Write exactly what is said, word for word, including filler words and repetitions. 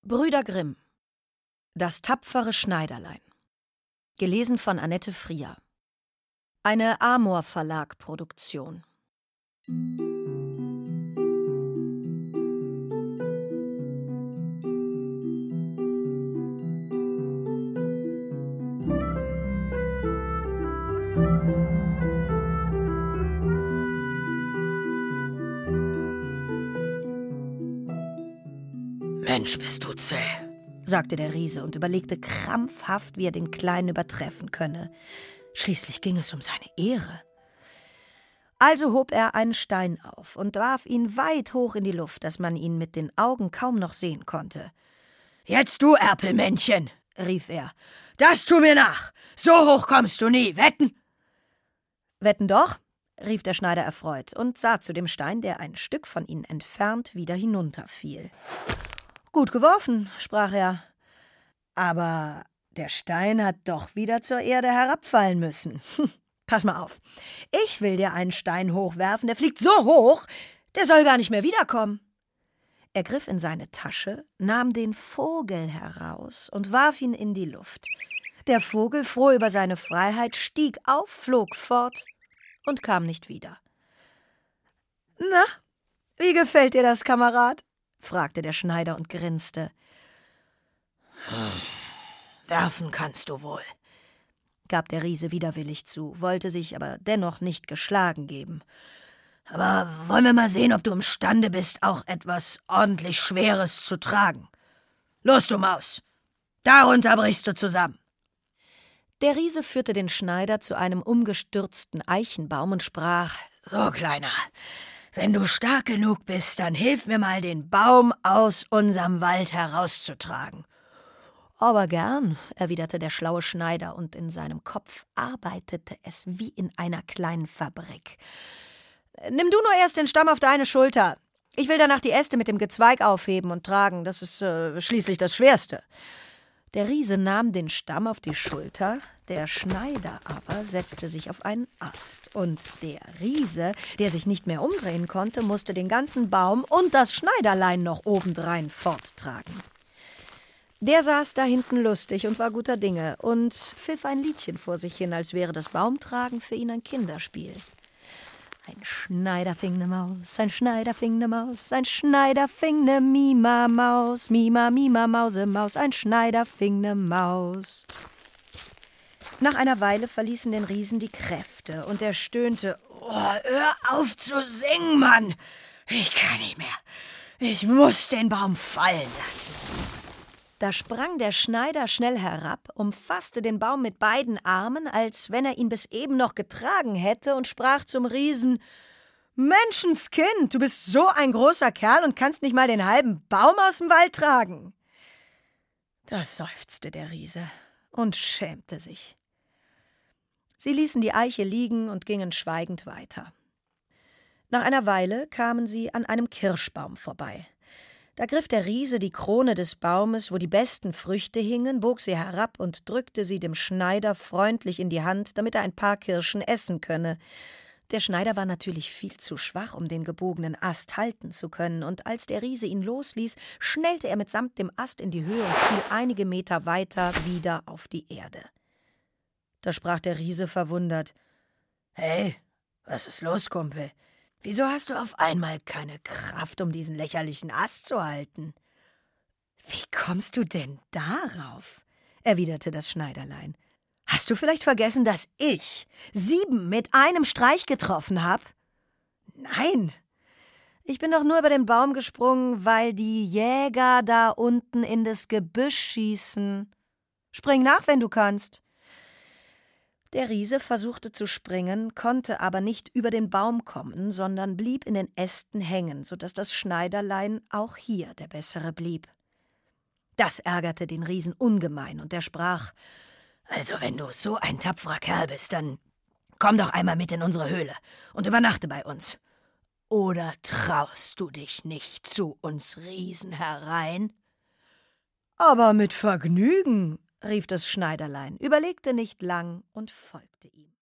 Brüder Grimm. Das tapfere Schneiderlein. Gelesen von Annette Frier. Eine Amor-Verlag-Produktion. Mensch, bist du zäh, sagte der Riese und überlegte krampfhaft, wie er den Kleinen übertreffen könne. Schließlich ging es um seine Ehre. Also hob er einen Stein auf und warf ihn weit hoch in die Luft, dass man ihn mit den Augen kaum noch sehen konnte. »Jetzt du, Erpelmännchen«, rief er. »Das tu mir nach! So hoch kommst du nie, wetten?« »Wetten doch«, rief der Schneider erfreut und sah zu dem Stein, der ein Stück von ihnen entfernt wieder hinunterfiel. »Gut geworfen«, sprach er. »Aber der Stein hat doch wieder zur Erde herabfallen müssen. Hm, pass mal auf. Ich will dir einen Stein hochwerfen, der fliegt so hoch, der soll gar nicht mehr wiederkommen.« Er griff in seine Tasche, nahm den Vogel heraus und warf ihn in die Luft. Der Vogel, froh über seine Freiheit, stieg auf, flog fort und kam nicht wieder. »Na, wie gefällt dir das, Kamerad?« fragte der Schneider und grinste. »Werfen kannst du wohl«, gab der Riese widerwillig zu, wollte sich aber dennoch nicht geschlagen geben. »Aber wollen wir mal sehen, ob du imstande bist, auch etwas ordentlich Schweres zu tragen. Los, du Maus, darunter brichst du zusammen.« Der Riese führte den Schneider zu einem umgestürzten Eichenbaum und sprach: »So, Kleiner, wenn du stark genug bist, dann hilf mir mal, den Baum aus unserem Wald herauszutragen.« »Aber gern«, erwiderte der schlaue Schneider, und in seinem Kopf arbeitete es wie in einer kleinen Fabrik. »Nimm du nur erst den Stamm auf deine Schulter. Ich will danach die Äste mit dem Gezweig aufheben und tragen. Das ist äh, schließlich das Schwerste.« Der Riese nahm den Stamm auf die Schulter, der Schneider aber setzte sich auf einen Ast. Und der Riese, der sich nicht mehr umdrehen konnte, musste den ganzen Baum und das Schneiderlein noch obendrein forttragen. Der saß da hinten lustig und war guter Dinge und pfiff ein Liedchen vor sich hin, als wäre das Baumtragen für ihn ein Kinderspiel. Ein Schneider fing ne Maus, ein Schneider fing ne Maus, ein Schneider fing ne Mima-Maus, Mima, Mima, Mause, Maus, ein Schneider fing ne Maus. Nach einer Weile verließen den Riesen die Kräfte und er stöhnte: »Oh, hör auf zu singen, Mann! Ich kann nicht mehr. Ich muss den Baum fallen lassen.« Da sprang der Schneider schnell herab, umfasste den Baum mit beiden Armen, als wenn er ihn bis eben noch getragen hätte, und sprach zum Riesen: »Menschenskind, du bist so ein großer Kerl und kannst nicht mal den halben Baum aus dem Wald tragen.« Da seufzte der Riese und schämte sich. Sie ließen die Eiche liegen und gingen schweigend weiter. Nach einer Weile kamen sie an einem Kirschbaum vorbei. Da griff der Riese die Krone des Baumes, wo die besten Früchte hingen, bog sie herab und drückte sie dem Schneider freundlich in die Hand, damit er ein paar Kirschen essen könne. Der Schneider war natürlich viel zu schwach, um den gebogenen Ast halten zu können, und als der Riese ihn losließ, schnellte er mitsamt dem Ast in die Höhe und fiel einige Meter weiter wieder auf die Erde. Da sprach der Riese verwundert: »Hey, was ist los, Kumpel? Wieso hast du auf einmal keine Kraft, um diesen lächerlichen Ast zu halten?« »Wie kommst du denn darauf?« erwiderte das Schneiderlein. »Hast du vielleicht vergessen, dass ich sieben mit einem Streich getroffen habe?« »Nein, ich bin doch nur über den Baum gesprungen, weil die Jäger da unten in das Gebüsch schießen. Spring nach, wenn du kannst.« Der Riese versuchte zu springen, konnte aber nicht über den Baum kommen, sondern blieb in den Ästen hängen, so dass das Schneiderlein auch hier der Bessere blieb. Das ärgerte den Riesen ungemein, und er sprach: »Also, wenn du so ein tapferer Kerl bist, dann komm doch einmal mit in unsere Höhle und übernachte bei uns. Oder traust du dich nicht zu uns Riesen herein?« »Aber mit Vergnügen«, rief das Schneiderlein, überlegte nicht lang und folgte ihm.